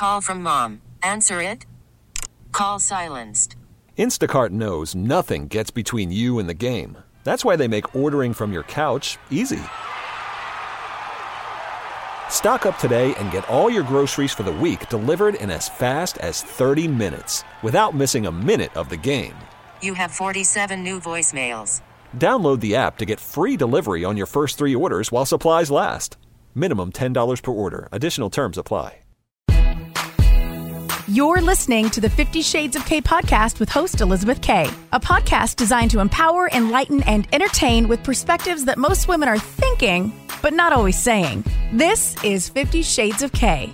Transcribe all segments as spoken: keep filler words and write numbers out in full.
Call from mom. Answer it. Call silenced. Instacart knows nothing gets between you and the game. That's why they make ordering from your couch easy. Stock up today and get all your groceries for the week delivered in as fast as thirty minutes without missing a minute of the game. You have forty-seven new voicemails. Download the app to get free delivery on your first three orders while supplies last. Minimum ten dollars per order. Additional terms apply. You're listening to the Fifty Shades of K podcast with host Elizabeth K, a podcast designed to empower, enlighten, and entertain with perspectives that most women are thinking, but not always saying. This is Fifty Shades of K.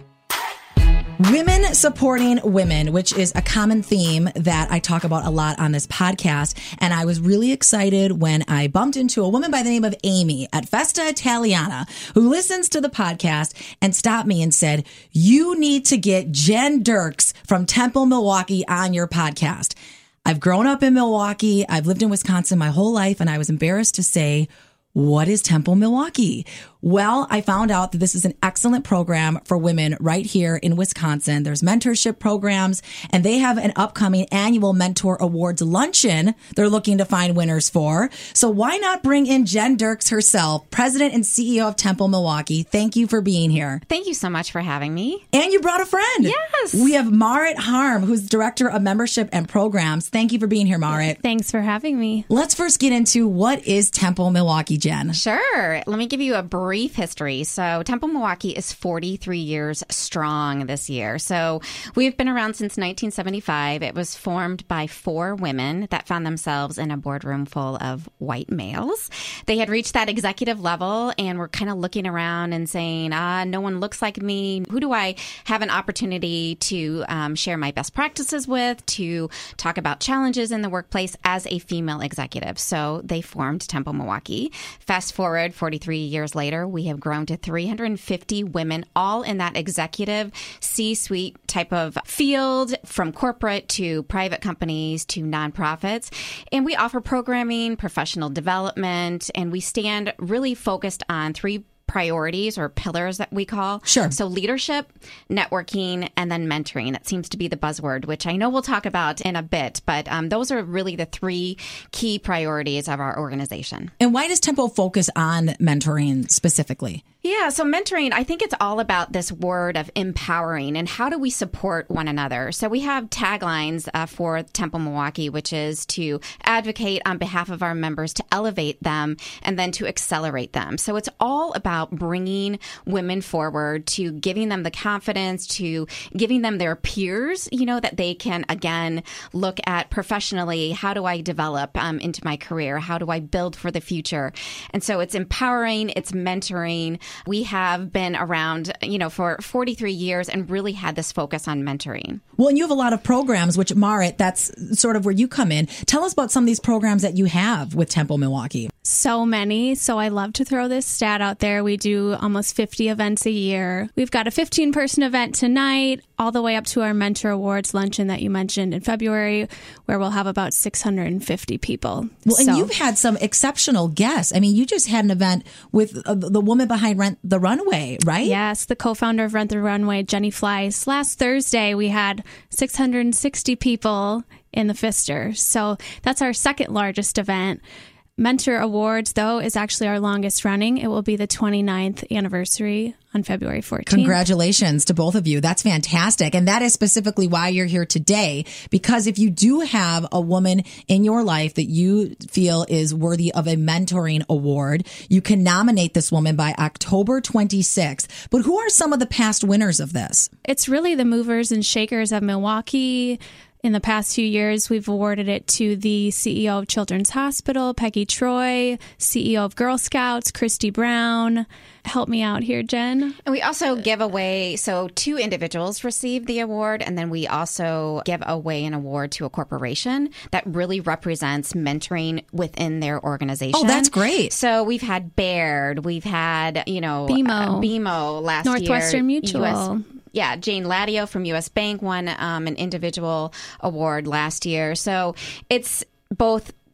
Women supporting women, which is a common theme that I talk about a lot on this podcast. And I was really excited when I bumped into a woman by the name of Amy at Festa Italiana, who listens to the podcast and stopped me and said, you need to get Jen Dirks from Temple, Milwaukee on your podcast. I've grown up in Milwaukee. I've lived in Wisconsin my whole life, and I was embarrassed to say, what is Temple, Milwaukee? Well, I found out that this is an excellent program for women right here in Wisconsin. There's mentorship programs, and they have an upcoming annual Mentor Awards luncheon they're looking to find winners for. So why not bring in Jen Dirks herself, President and C E O of Temple, Milwaukee. Thank you for being here. Thank you so much for having me. And you brought a friend. Yes. We have Marit Harm, who's Director of Membership and Programs. Thank you for being here, Marit. Thanks for having me. Let's first get into what is Temple, Milwaukee, Jen? Sure. Let me give you a brief history. So Temple, Milwaukee is forty-three years strong this year. So we've been around since nineteen seventy-five. It was formed by four women that found themselves in a boardroom full of white males. They had reached that executive level and were kind of looking around and saying, ah, no one looks like me. Who do I have an opportunity to um, share my best practices with, to talk about challenges in the workplace as a female executive? So they formed Temple, Milwaukee. Fast forward forty-three years later, we have grown to three hundred fifty women, all in that executive C-suite type of field, from corporate to private companies to nonprofits. And we offer programming, professional development, and we stand really focused on three priorities or pillars that we call. Sure. So leadership, networking, and then mentoring. It seems to be the buzzword, which I know we'll talk about in a bit, but um, those are really the three key priorities of our organization. And why does Temple focus on mentoring specifically? Yeah, so mentoring, I think it's all about this word of empowering and how do we support one another. So we have taglines uh, for Temple, Milwaukee, which is to advocate on behalf of our members, to elevate them, and then to accelerate them. So it's all about bringing women forward, to giving them the confidence, to giving them their peers, you know, that they can, again, look at professionally. How do I develop um, into my career? How do I build for the future? And so it's empowering, it's mentoring. We have been around, you know, for forty-three years and really had this focus on mentoring. Well, and you have a lot of programs, which, Marit, that's sort of where you come in. Tell us about some of these programs that you have with Temple, Milwaukee. So many. So I love to throw this stat out there. We do almost fifty events a year. We've got a fifteen-person event tonight, all the way up to our Mentor Awards luncheon that you mentioned in February, where we'll have about six hundred fifty people. Well, so, and you've had some exceptional guests. I mean, you just had an event with uh, the woman behind Rent the Runway, right? Yes, the co-founder of Rent the Runway, Jenny Fleiss. Last Thursday, we had six hundred sixty people in the Pfister. So that's our second largest event. Mentor Awards, though, is actually our longest running. It will be the twenty-ninth anniversary on February fourteenth. Congratulations to both of you. That's fantastic. And that is specifically why you're here today, because if you do have a woman in your life that you feel is worthy of a mentoring award, you can nominate this woman by October twenty-sixth. But who are some of the past winners of this? It's really the movers and shakers of Milwaukee. In the past few years, we've awarded it to the C E O of Children's Hospital, Peggy Troy, C E O of Girl Scouts, Christy Brown. Help me out here, Jen. And we also give away, so two individuals receive the award, and then we also give away an award to a corporation that really represents mentoring within their organization. Oh, that's great. So we've had Baird, we've had, you know, B M O, uh, B M O last Northwestern year. Mutual. U S Yeah, Jane Ladio from U S Bank won um, an individual award last year. So it's both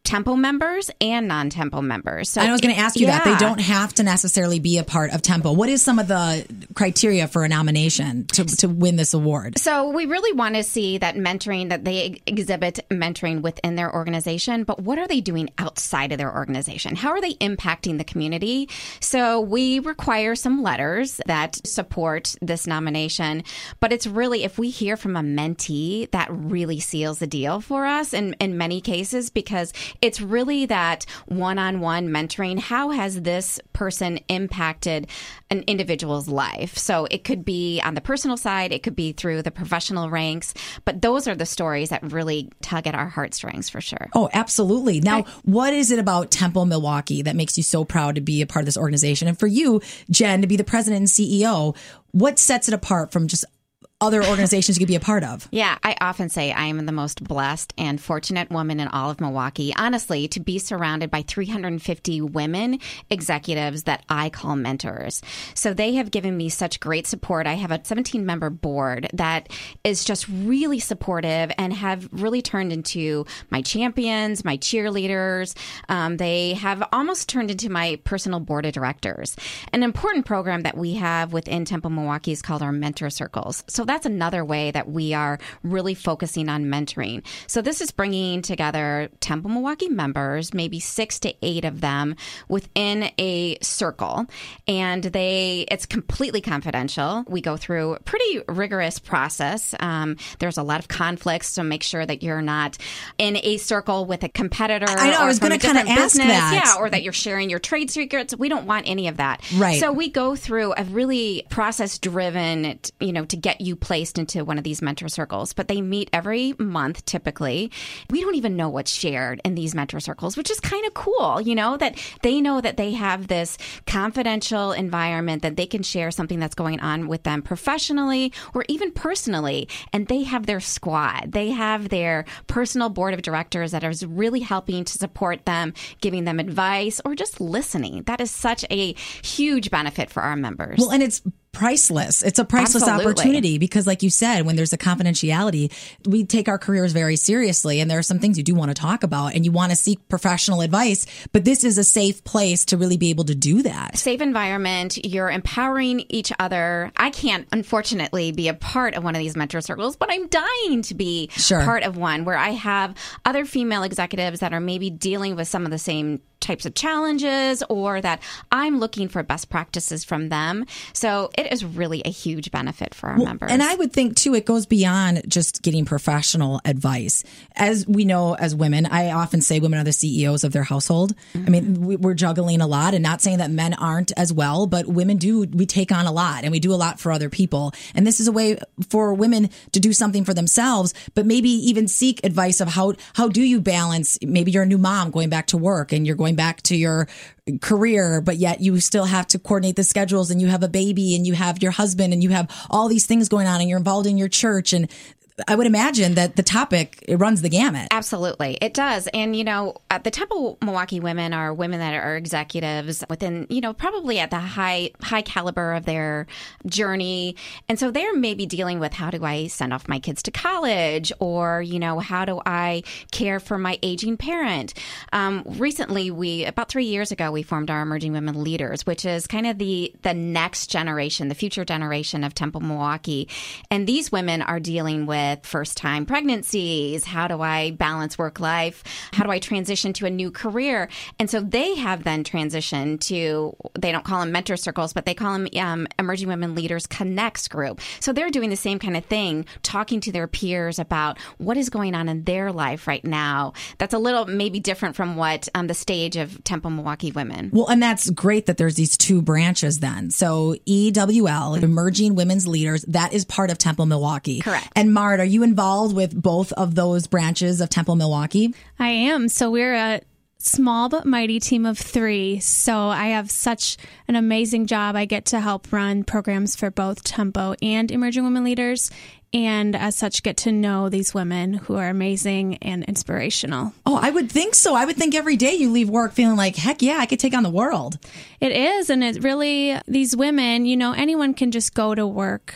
Tempo members and non-Tempo members. So I was going to ask you yeah. that. They don't have to necessarily be a part of Tempo. What is some of the criteria for a nomination to, to win this award? So we really want to see that mentoring, that they exhibit mentoring within their organization, but what are they doing outside of their organization? How are they impacting the community? So we require some letters that support this nomination, but it's really, if we hear from a mentee, that really seals the deal for us in, in many cases, because it's really that one-on-one mentoring. How has this person impacted an individual's life? So it could be on the personal side, it could be through the professional ranks, but those are the stories that really tug at our heartstrings for sure. Oh, absolutely. Now, what is it about Tempo Milwaukee that makes you so proud to be a part of this organization? And for you, Jen, to be the president and C E O, what sets it apart from just other organizations you could be a part of? Yeah, I often say I am the most blessed and fortunate woman in all of Milwaukee, honestly, to be surrounded by three hundred fifty women executives that I call mentors. So they have given me such great support. I have a seventeen member board that is just really supportive and have really turned into my champions, my cheerleaders. Um, they have almost turned into my personal board of directors. An important program that we have within Tempo Milwaukee is called our Mentor Circles. So that's another way that we are really focusing on mentoring. So this is bringing together Tempo Milwaukee members, maybe six to eight of them within a circle. And they, it's completely confidential. We go through a pretty rigorous process. Um, there's a lot of conflicts, so make sure that you're not in a circle with a competitor. I know, or I was from going a to kind of different ask business. that. Yeah, or that you're sharing your trade secrets. We don't want any of that. Right. So we go through a really process-driven, you know, to get you placed into one of these mentor circles, but they meet every month typically. We don't even know what's shared in these mentor circles, which is kind of cool, you know, that they know that they have this confidential environment that they can share something that's going on with them professionally or even personally. And they have their squad. They have their personal board of directors that is really helping to support them, giving them advice or just listening. That is such a huge benefit for our members. Well, and it's priceless. It's a priceless Absolutely. opportunity because, like you said, when there's a confidentiality, we take our careers very seriously. And there are some things you do want to talk about and you want to seek professional advice. But this is a safe place to really be able to do that. Safe environment. You're empowering each other. I can't, unfortunately, be a part of one of these mentor circles, but I'm dying to be Sure. part of one where I have other female executives that are maybe dealing with some of the same types of challenges or that I'm looking for best practices from them. So it is really a huge benefit for our Well, members. And I would think, too, it goes beyond just getting professional advice. As we know as women, I often say women are the C E Os of their household. Mm-hmm. I mean, we, we're juggling a lot and not saying that men aren't as well, but women do, we take on a lot and we do a lot for other people. And this is a way for women to do something for themselves, but maybe even seek advice of how, how do you balance, maybe you're a new mom going back to work and you're going back to your career, but yet you still have to coordinate the schedules and you have a baby and you have your husband and you have all these things going on and you're involved in your church. And I would imagine that the topic, it runs the gamut. Absolutely. It does. And, you know, at the Tempo Milwaukee women are women that are executives within, you know, probably at the high, high caliber of their journey. And so they're maybe dealing with how do I send off my kids to college or, you know, how do I care for my aging parent? Um, recently, we, about three years ago, we formed our Emerging Women Leaders, which is kind of the, the next generation, the future generation of Tempo Milwaukee. And these women are dealing with first-time pregnancies. How do I balance work life? How do I transition to a new career? And so they have then transitioned to, they don't call them mentor circles, but they call them um, Emerging Women Leaders Connects group. So they're doing the same kind of thing, talking to their peers about what is going on in their life right now. That's a little maybe different from what um, the stage of Tempo Milwaukee women. Well, and that's great that there's these two branches then. So E W L, Emerging Women's Leaders, that is part of Tempo Milwaukee. Correct. And Mart, are you involved with both of those branches of Tempo Milwaukee? I am. So we're a small but mighty team of three. So I have such an amazing job. I get to help run programs for both Tempo and Emerging Women Leaders. And as such, get to know these women who are amazing and inspirational. Oh, I would think so. I would think every day you leave work feeling like, heck yeah, I could take on the world. It is. And it really, these women, you know, anyone can just go to work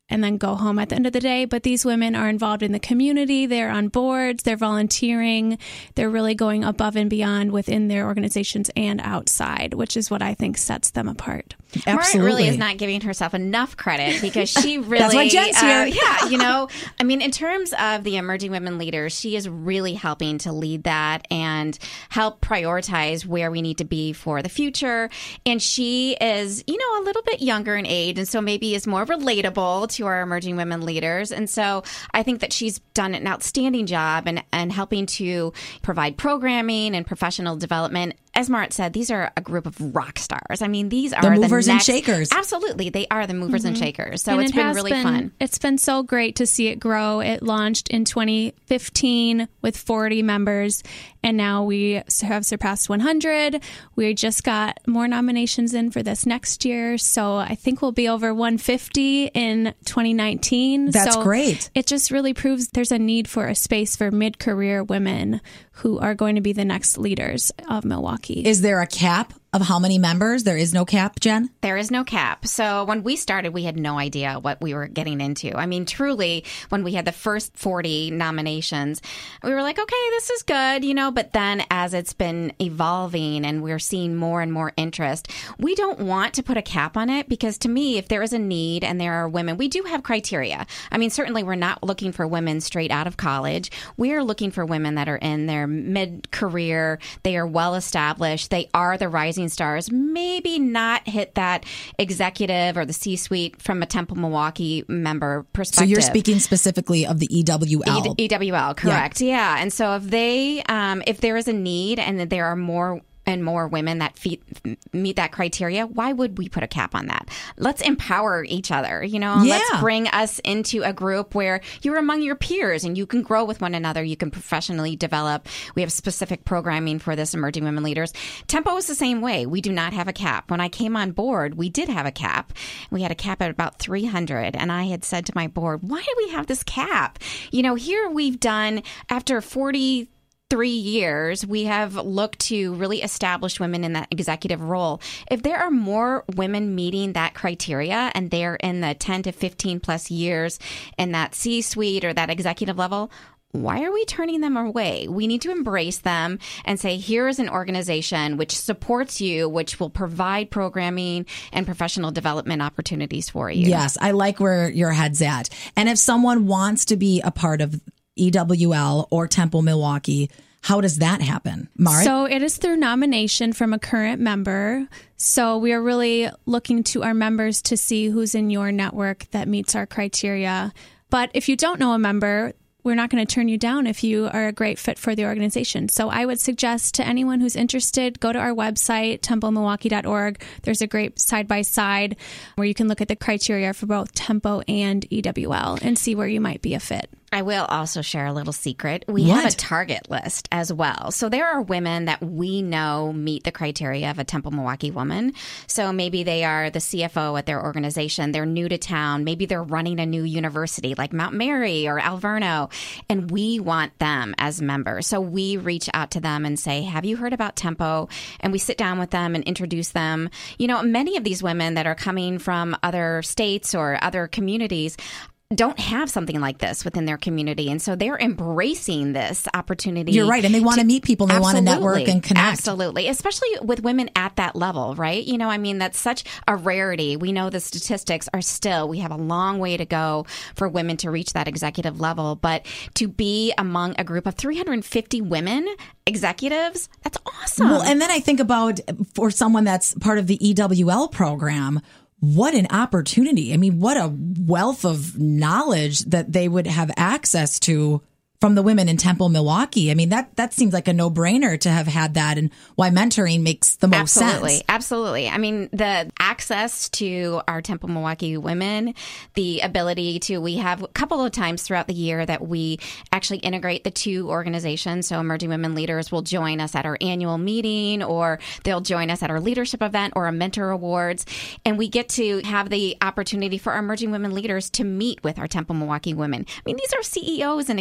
and then go home at the end of the day. But these women are involved in the community. They're on boards. They're volunteering. They're really going above and beyond within their organizations and outside, which is what I think sets them apart. Absolutely. Margaret really is not giving herself enough credit because she really... That's why Jen's uh, here. Yeah, you know, I mean, in terms of the emerging women leaders, she is really helping to lead that and help prioritize where we need to be for the future. And she is, you know, a little bit younger in age, and so maybe is more relatable to our emerging women leaders. And so I think that she's done an outstanding job and and helping to provide programming and professional development. As Marit said, these are a group of rock stars. I mean, these are the movers the next, and shakers. Absolutely. They are the movers mm-hmm. and shakers. So and it's it been really been, fun. It's been so great to see it grow. It launched in twenty fifteen with forty members, and now we have surpassed one hundred. We just got more nominations in for this next year. So I think we'll be over one hundred fifty in twenty nineteen. That's so great. It just really proves there's a need for a space for mid-career women who are going to be the next leaders of Milwaukee. Is there a cap of how many members? There is no cap, Jen? There is no cap. So when we started, we had no idea what we were getting into. I mean, truly, when we had the first forty nominations, we were like, okay, this is good, you know, but then as it's been evolving and we're seeing more and more interest, we don't want to put a cap on it because to me, if there is a need and there are women, we do have criteria. I mean, certainly we're not looking for women straight out of college. We are looking for women that are in their mid-career. They are well established. They are the rising stars, maybe not hit that executive or the C-suite from a Temple Milwaukee member perspective. So you're speaking specifically of the E W L. E- EWL, correct. Yeah. yeah. And so if they, um, if there is a need and there are more and more women that feet, meet that criteria, why would we put a cap on that? Let's empower each other, you know, yeah. let's bring us into a group where you're among your peers and you can grow with one another. You can professionally develop. We have specific programming for this emerging women leaders. Tempo is the same way. We do not have a cap. When I came on board, we did have a cap. We had a cap at about three hundred. And I had said to my board, why do we have this cap? You know, here we've done after forty Three years, we have looked to really establish women in that executive role. If there are more women meeting that criteria and they're in the ten to fifteen plus years in that C-suite or that executive level, why are we turning them away? We need to embrace them and say, here is an organization which supports you, which will provide programming and professional development opportunities for you. Yes, I like where your head's at. And if someone wants to be a part of E W L or Temple Milwaukee, how does that happen, Marit? So it is through nomination from a current member. So we are really looking to our members to see who's in your network that meets our criteria. But if you don't know a member, we're not going to turn you down if you are a great fit for the organization. So I would suggest to anyone who's interested, go to our website, temple milwaukee dot org. There's a great side-by-side where you can look at the criteria for both Tempo and E W L and see where you might be a fit. I will also share a little secret. We what? have a target list as well. So there are women that we know meet the criteria of a Temple Milwaukee woman. So maybe they are the C F O at their organization. They're new to town. Maybe they're running a new university like Mount Mary or Alverno. And we want them as members. So we reach out to them and say, have you heard about Tempo? And we sit down with them and introduce them. You know, many of these women that are coming from other states or other communities don't have something like this within their community. And so they're embracing this opportunity. You're right. And they want to, to meet people. They want to network and connect. Absolutely. Especially with women at that level, right? You know, I mean, that's such a rarity. We know the statistics are still, we have a long way to go for women to reach that executive level. But to be among a group of three hundred fifty women executives, that's awesome. Well, and then I think about for someone that's part of the E W L program, what an opportunity. I mean, what a wealth of knowledge that they would have access to from the women in Temple Milwaukee. I mean, that that seems like a no-brainer to have had that, and why mentoring makes the most absolutely, sense. Absolutely. I mean, the access to our Temple Milwaukee women, the ability to, we have a couple of times throughout the year that we actually integrate the two organizations. So emerging women leaders will join us at our annual meeting, or they'll join us at our leadership event or a mentor awards. And we get to have the opportunity for our emerging women leaders to meet with our Temple Milwaukee women. I mean, these are C E Os and executives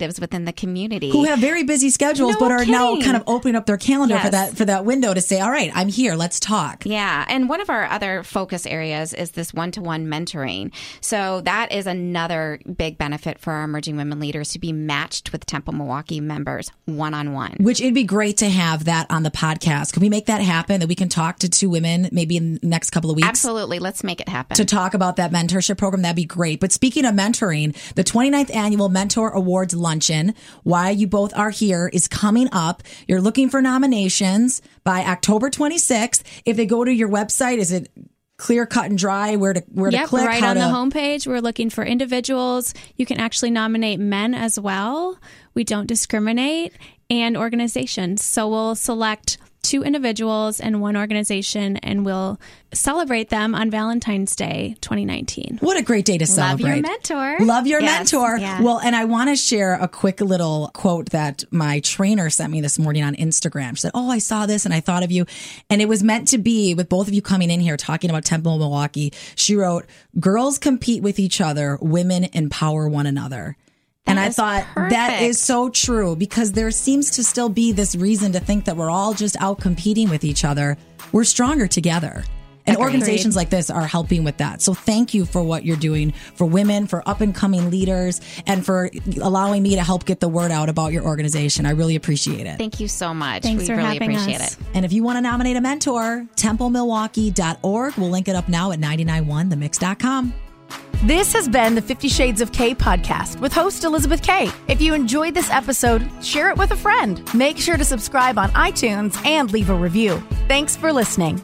representatives within the community who have very busy schedules, No but are now kidding. kind of opening up their calendar for Yes. that for that window to say, all right, I'm here, let's talk. Yeah. And one of our other focus areas is this one-to-one mentoring. So that is another big benefit for our emerging women leaders to be matched with Temple Milwaukee members one-on-one. Which it'd be great to have that on the podcast. Can we make that happen, that we can talk to two women maybe in the next couple of weeks? Absolutely. Let's make it happen. To talk about that mentorship program, that'd be great. But speaking of mentoring, the twenty-ninth Annual Mentor Awards Luncheon, why you both are here, is coming up. You're looking for nominations by October twenty-sixth. If they go to your website, is it clear, cut, and dry where to where Yep, to click? right how on to... the homepage. We're looking for individuals. You can actually nominate men as well. We don't discriminate, and organizations. So we'll select two individuals and one organization, and we'll celebrate them on Valentine's Day twenty nineteen. What a great day to Love celebrate. your mentor. Love your Yes, mentor. yeah. Well, and I want to share a quick little quote that my trainer sent me this morning on Instagram. She said, oh, I saw this and I thought of you. And it was meant to be with both of you coming in here talking about Temple Milwaukee. She wrote, girls compete with each other, women empower one another. And I is thought that perfect. is so true, because there seems to still be this reason to think that we're all just out competing with each other. We're stronger together. And Agreed. organizations like this are helping with that. So thank you for what you're doing for women, for up and coming leaders, and for allowing me to help get the word out about your organization. I really appreciate it. Thank you so much. Thanks we for really having appreciate us. it. And if you want to nominate a mentor, temple milwaukee dot org. We'll link it up now at nine nine one the mix dot com. This has been the Fifty Shades of K podcast with host Elizabeth K. If you enjoyed this episode, share it with a friend. Make sure to subscribe on iTunes and leave a review. Thanks for listening.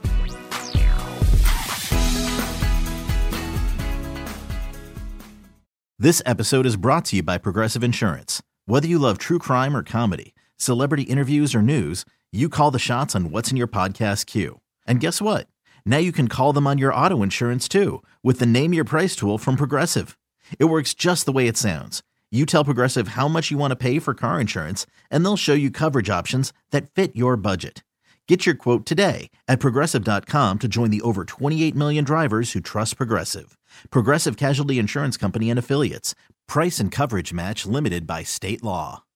This episode is brought to you by Progressive Insurance. Whether you love true crime or comedy, celebrity interviews or news, you call the shots on what's in your podcast queue. And guess what? Now you can call them on your auto insurance too, with the Name Your Price tool from Progressive. It works just the way it sounds. You tell Progressive how much you want to pay for car insurance, and they'll show you coverage options that fit your budget. Get your quote today at progressive dot com to join the over twenty-eight million drivers who trust Progressive. Progressive Casualty Insurance Company and Affiliates. Price and coverage match limited by state law.